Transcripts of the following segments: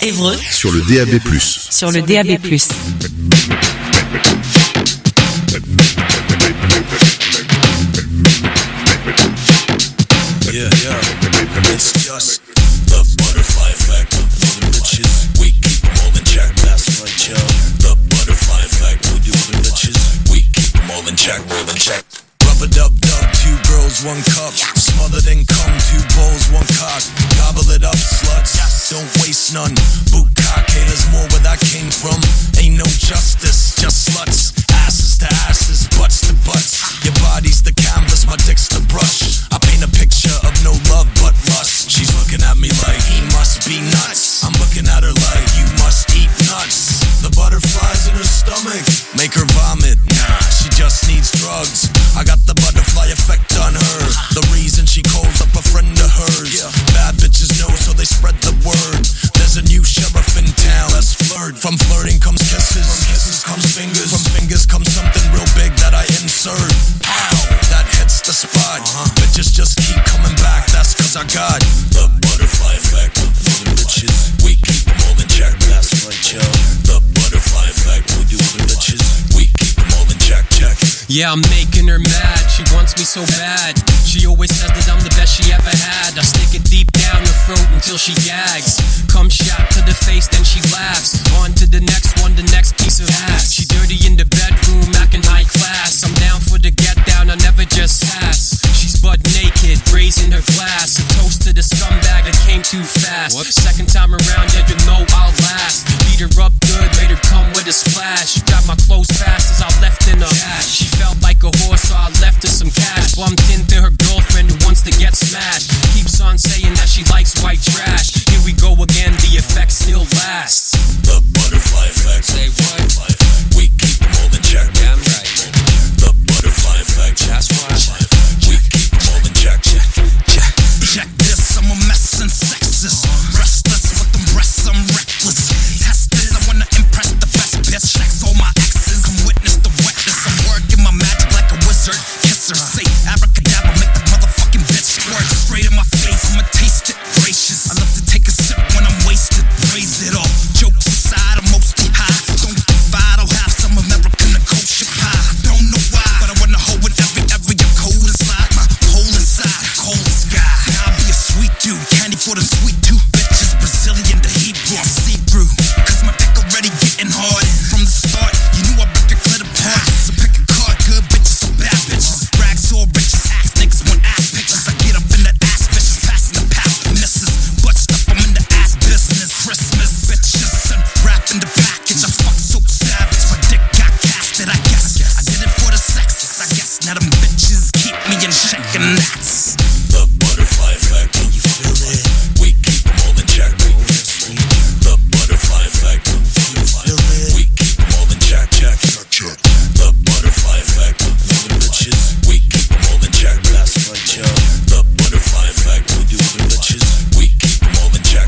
Évreux. Sur le DAB+. Sur le DAB+. Yeah, it's just the butterfly effect. The bitches, we keep them all in check. That's right, yo. The butterfly effect. We do the bitches, we keep them all in check. Rub-a-dub-dub, 2 girls, 1 cup. Smothered in cum, 2 bowls, 1 cock. Gobble it up, sluts. Don't waste none. Bukkake, there's more where that came from. Ain't no justice, just sluts. Asses to asses, butts to butts. Your body's the canvas, my dick's the brush. I paint a picture of no love but lust. She's looking at me like he must be nuts. I'm looking at her like you must eat nuts. The butterflies in her stomach make her vomit. Nah, she just needs drugs. I got the butterfly effect on her. The reason she calls up a friend of hers. Bad bitches know, so they spread the word. There's a new sheriff in town. Let's flirt. From flirting comes kisses. From kisses comes fingers. From fingers comes something real big that I insert. Ow, that hits the spot. Bitches just keep coming back. That's cause I got the butterfly effect. The bitches, we keep them all in check. That's right, yo. The butterfly effect. We do the bitches, we keep them all in check. Yeah, I'm making her mad. She wants me so bad. She always says that I'm the best she ever had. I stick it deep down her throat until she gags. Come shot to the face, then she laughs. On to the next one, the next piece of ass. She dirty in the bedroom, acting high class. I'm down for the get down, I never just sass. She's butt naked, raising her glass. A toast to the scumbag that came too fast. Whoops. Second time around, yeah, you know I'll last. Beat her up good, made her come with a splash. Got my clothes fast as I left in her ass. She felt like a horse, so I left her some cash. Bumped into her girlfriend who wants to get smashed. Keeps on saying that she likes white trash. Here we go again, the effect still lasts. The butterfly effect. Say what? We keep them all in check. Yeah, I'm right. The butterfly effect. That's why. We keep them all in check. Check this, I'm a mess and sexist. Restless with them breasts, I'm reckless. Test this, I wanna impress the best bitch. Checks all my exes, come witness the wetness. I'm working my magic like a wizard. Kiss her, say abracadabra, make the motherfucking bitch squirt straight in my face. I'ma taste it, gracious. I love to take a sip when I'm wasted. Raise it off, jokes aside, I'm mostly high. Don't divide, I'll have some American kosher pie. Don't know why, but I wanna hold with every cold inside. My hole inside, cold sky. Now I'll be a sweet dude, candy for the sweet tooth. Bitches, Brazilian to Hebrew, I'm see-through. Cause my dick already getting hard. From the start, you knew I ripped your clit apart. So pick a card, good bitches or bad bitches. Rags or riches, ass niggas want ass pictures. I get up in that ass bitches, passing the pout. Misses, butt stuff, I'm in the ass business. Christmas, bitches, and wrapped in the package. I fuck so savage, my dick got casted, I guess. I did it for the sexes, I guess. Now them bitches keep me in check, and that's the butterfly effect. Can you feel it? We keep them all in check. The butterfly effect. We keep them all in check. The butterfly effect. The bitches, we keep them all in check. That's right, yo. The butterfly effect. We do the bitches, we keep them all in check.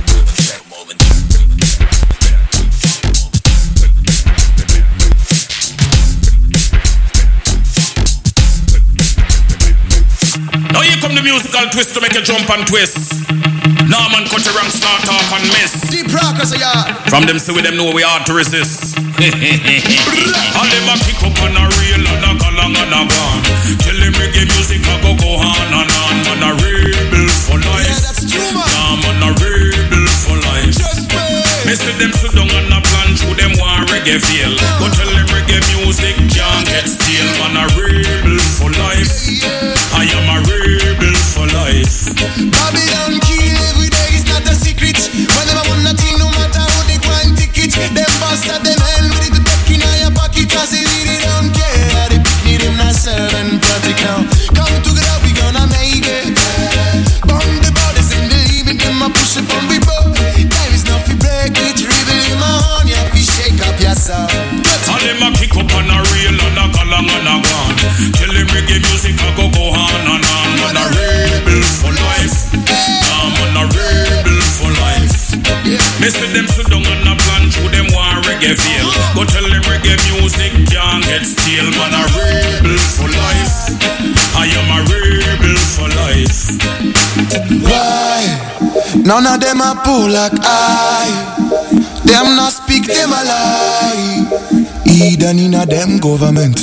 Now here come the musical twist to make you jump and twist. Nah man, cut your rank, start talk and miss. Deep rockers a yard. From them see we them know we hard to resist. All them a pick up on a reel and a go long and a gone. Tell them reggae music a go on and on. Man a rebel for life. Yeah, that's true, man. Nah man a rebel for life. Just wait. Me see them sit down and a plan through them one reggae feel. Go tell them reggae music can't get stale. Man a rebel for life. I am a rebel for life. Babylon kill every day is not a secret. When them a want nothing, no matter how they grind ticket. Them bastard them hell with it to tuck in your pocket. Cause they really don't care. They pick me them not serving project now. Come together, we gonna make it. Bomb the bodies in the evening, them a push up on we both. Time is not to break it. Rebel in my horn, you have to shake up yourself. All them a kick up on a reel and a go long and a gone. Tell them reggae music a go on and on. Man a rebel for life. Nah man a rebel for life. Me see them sit down and a plan through them one reggae feel. Go tell them reggae music can't get stale. Man a rebel for life. I am a rebel for life. Why? None of them are poor like I. Them not speak, them a lie. Either in a them government.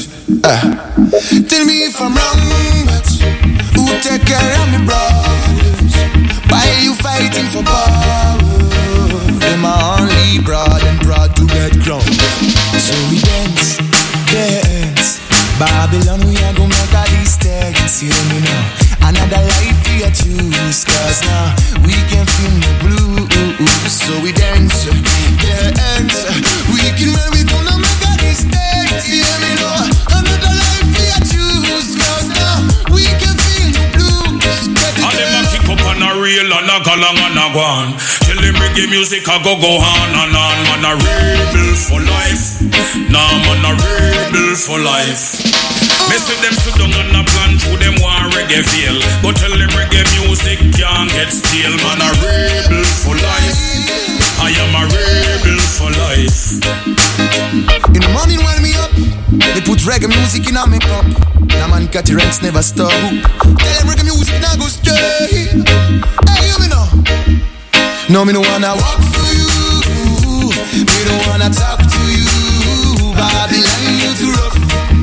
Tell me if I'm wrong, but who take care of me brothers? Why you fighting for power? Them are only broad and proud to get crowned. So we dance, dance. Babylon, we are gonna make all these things. You hear me now? Another life we are choose. Cause now we can feel the blues. So we dance, dance. We can when we gonna make all these things. You hear me now? Another life we are choose. Cause now we can feel the blues. And them a kick up on a reel and a galang and a gone. Tell them reggae music a go on and on. Man a rebel for life. Nah, man a rebel for life. Me see them sit down and a plan through them one reggae feel. But tell them reggae music can't get stale. Man a rebel for life. I am a rebel for life. In the morning when me up, they put reggae music in a me cup. Now man cut the rents never stop. Tell them reggae music now go stray. Hey, you me know. No, me no wanna walk for you. Me don't wanna talk to you. Babylon, you too rough.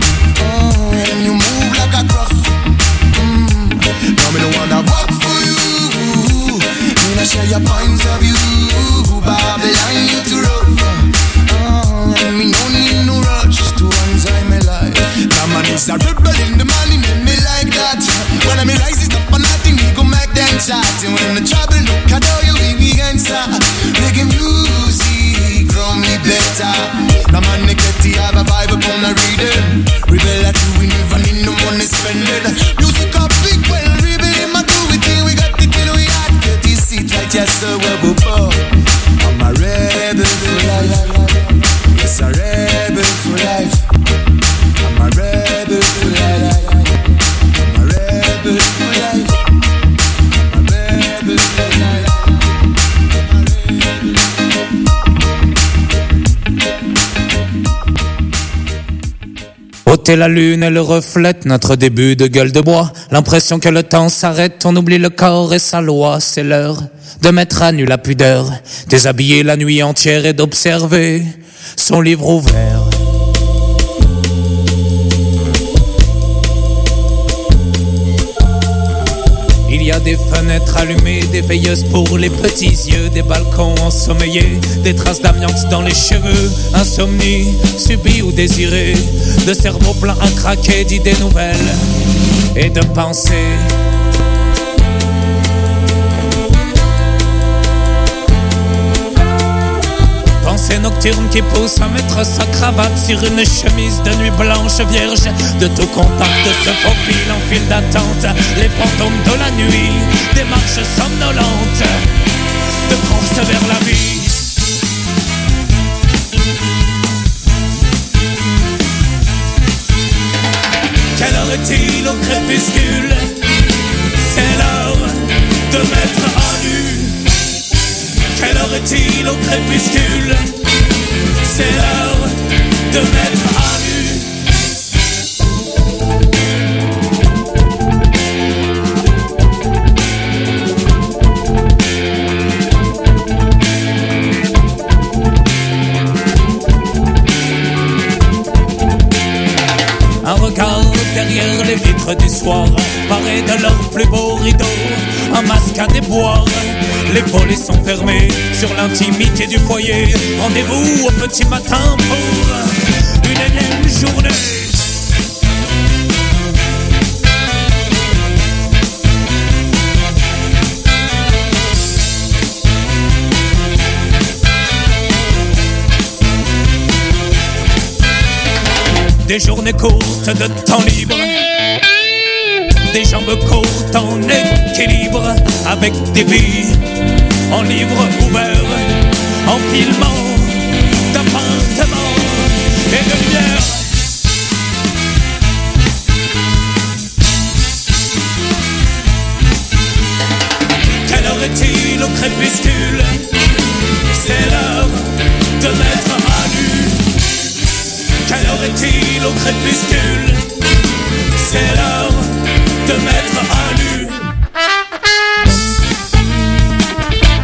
And you move like a gruff. No, me don't wanna walk for you. Me not share your points of view. Babylon, you too rough. And me no need no rush to enjoy my life. Now man is a rebel in the morning and me like that. When I me rise it up and nothing, we go make them chat. And when the trouble look at how you we answer. Reggae music from me better. Now man they get the have a vibe upon a rhythm. Rebel at you, we never need no money spending. Music up big, well rebel in my do it thing. We got the thing we had. Get this seat right here so we'll go. I'm a rebel for life. Yes, a rebel for life. I'm a rebel for life. I'm a rebel for life. I'm a rebel for life. Ôter la lune, elle reflète notre début de gueule de bois. L'impression que le temps s'arrête, on oublie le corps et sa loi. C'est l'heure de mettre à nu la pudeur, déshabiller la nuit entière et d'observer son livre ouvert. Il y a des fenêtres allumées, des veilleuses pour les petits yeux, des balcons ensommeillés, des traces d'amiante dans les cheveux, insomnie, subie ou désirée, de cerveaux pleins à craquer d'idées nouvelles et de pensées. Pensée nocturne qui pousse à mettre sa cravate sur une chemise de nuit blanche vierge. De tout contact se faufile en file d'attente les fantômes de la nuit, des marches somnolentes de course vers la vie. Quelle heure est-il au crépuscule? C'est l'heure de mettre à nu. Quelle heure est-il au crépuscule? C'est l'heure de mettre à nu. Un regard derrière les vitres du soir, paré de leurs plus beaux rideaux, un masque à déboire. Les volets sont fermés sur l'intimité du foyer. Rendez-vous au petit matin pour une énième journée. Des journées courtes de temps libre, des jambes courtes en équilibre, avec des vies en livre ouvert, en filmant d'appartements et de lumière. Quelle heure est-il au crépuscule? C'est l'heure de mettre à nu. Quelle heure est-il au crépuscule? C'est l'heure de mettre à nu.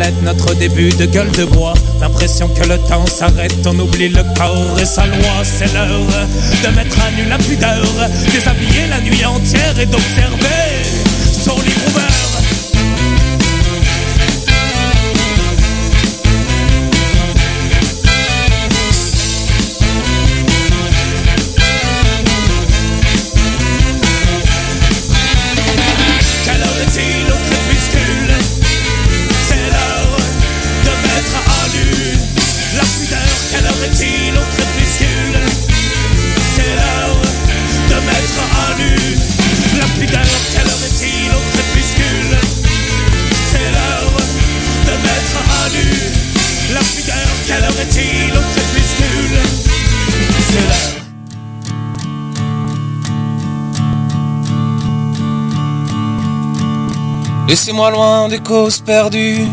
toilette, notre début de gueule de bois. L'impression que le temps s'arrête, on oublie le corps et sa loi. C'est l'heure de mettre à nu la pudeur, déshabiller la nuit entière et d'observer son livre ouvert. Laissez-moi loin des causes perdues,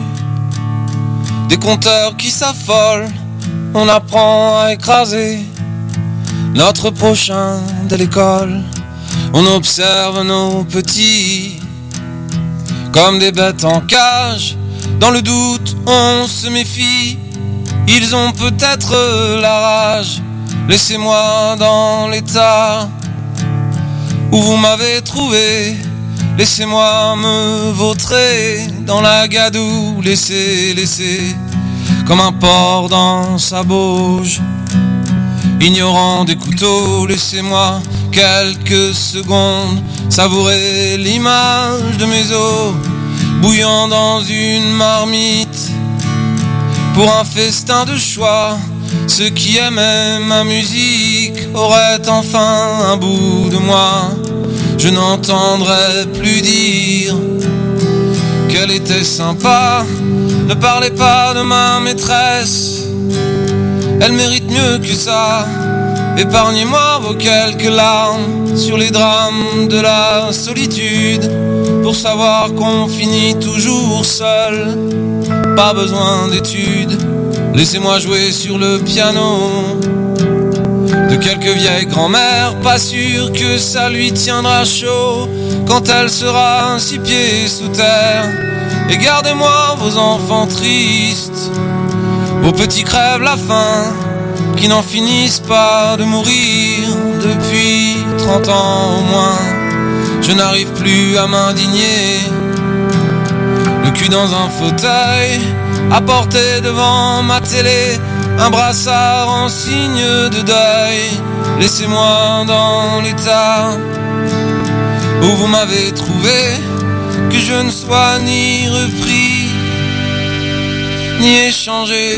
des compteurs qui s'affolent. On apprend à écraser notre prochain de l'école. On observe nos petits comme des bêtes en cage. Dans le doute, on se méfie. Ils ont peut-être la rage. Laissez-moi dans l'état où vous m'avez trouvé. Laissez-moi me vautrer dans la gadoue. Laissez, comme un porc dans sa bauge, ignorant des couteaux. Laissez-moi quelques secondes savourer l'image de mes os, bouillant dans une marmite pour un festin de choix. Ceux qui aimaient ma musique auraient enfin un bout de moi. Je n'entendrai plus dire qu'elle était sympa. Ne parlez pas de ma maîtresse, elle mérite mieux que ça. Épargnez-moi vos quelques larmes sur les drames de la solitude, pour savoir qu'on finit toujours seul. Pas besoin d'études, laissez-moi jouer sur le piano de quelques vieilles grand-mères, pas sûr que ça lui tiendra chaud quand elle sera 6 pieds sous terre. Et gardez-moi vos enfants tristes, vos petits crèvent la faim, qui n'en finissent pas de mourir depuis 30 ans au moins. Je n'arrive plus à m'indigner, le cul dans un fauteuil, à porter devant ma télé un brassard en signe de deuil. Laissez-moi dans l'état où vous m'avez trouvé, que je ne sois ni repris ni échangé.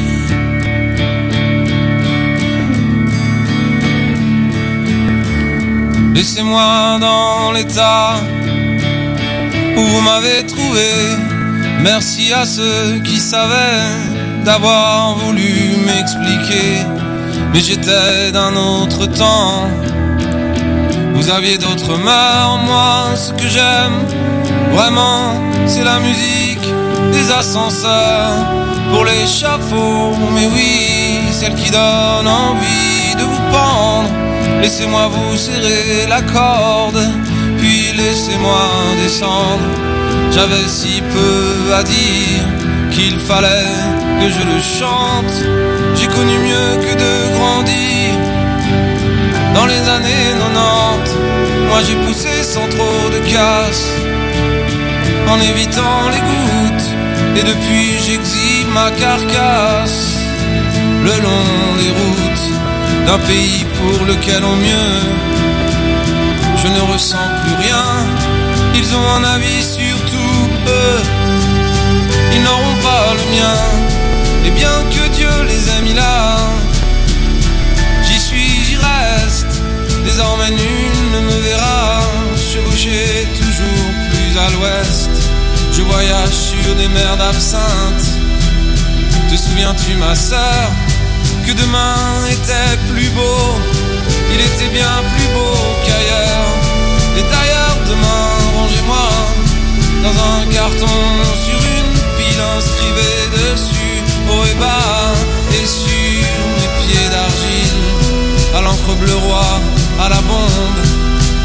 Laissez-moi dans l'état où vous m'avez trouvé. Merci à ceux qui savaient d'avoir voulu m'expliquer, mais j'étais d'un autre temps. Vous aviez d'autres mœurs, moi ce que j'aime vraiment c'est la musique des ascenseurs pour l'échafaud, mais oui, celle qui donne envie de vous pendre. Laissez-moi vous serrer la corde, puis laissez-moi descendre. J'avais si peu à dire qu'il fallait que je le chante. J'ai connu mieux que de grandir dans les années 90. Moi j'ai poussé sans trop de casse, en évitant les gouttes, et depuis j'exhibe ma carcasse le long des routes d'un pays pour lequel au mieux je ne ressens plus rien. Ils ont un avis sur tout, eux, ils n'auront pas le mien. Et bien que Dieu les ait mis là, j'y suis, j'y reste. Désormais nul ne me verra chevaucher toujours plus à l'ouest. Je voyage sur des mers d'absinthe. Te souviens-tu ma sœur, que demain était plus beau? Il était bien plus beau qu'ailleurs. Et d'ailleurs demain, rangez-moi dans un carton sur une pile, inscrivez dessus haut et bas, et sur mes pieds d'argile, à l'encre bleu roi, à la bombe.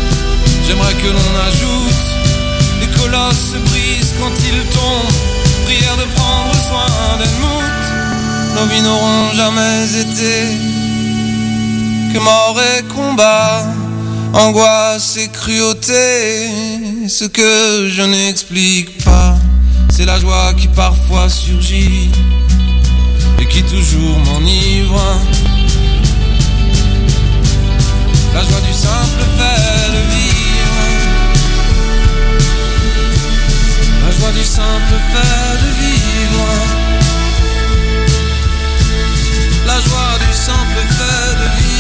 J'aimerais que l'on ajoute: les colosses se brisent quand ils tombent, prière de prendre soin d'Helmut. Nos vies n'auront jamais été que mort et combat, angoisse et cruauté. Ce que je n'explique pas, c'est la joie qui parfois surgit et qui toujours m'enivre. La joie du simple fait de vivre. La joie du simple fait de vivre. La joie du simple fait de vivre.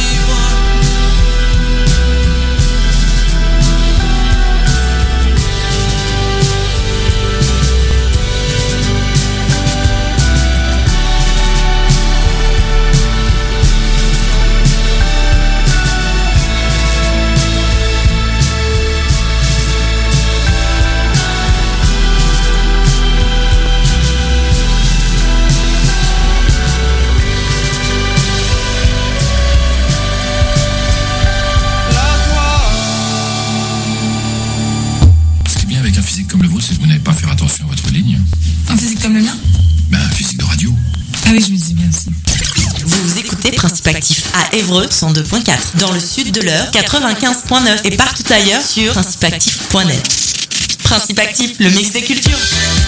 Comme le vôtre, c'est que vous n'avez pas faire attention à votre ligne. Un physique comme le mien? Ben, un physique de radio. Ah oui, je me dis bien aussi. Vous écoutez Principe Actif à Évreux 102.4, dans le sud de l'Eure 95.9 et partout ailleurs sur principeactif.net. Principe Actif, le mix des cultures.